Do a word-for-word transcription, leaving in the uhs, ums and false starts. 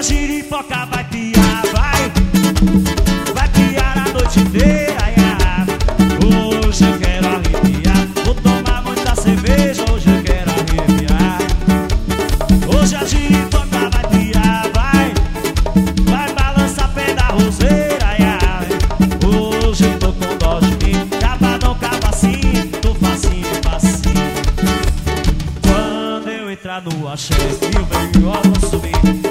giripoca vai piar, vai. Vai piar a noite inteira, yeah. Hoje eu quero arrepiar. Vou tomar muita cerveja, hoje eu quero arrepiar. Hoje a giripoca vai piar, vai. Vai balançar pé da roseira, yeah. Hoje eu tô com dó de mim. Cava não cava assim, tô facinho, facinho. Quando eu entrar no axé e o melhor vou subir.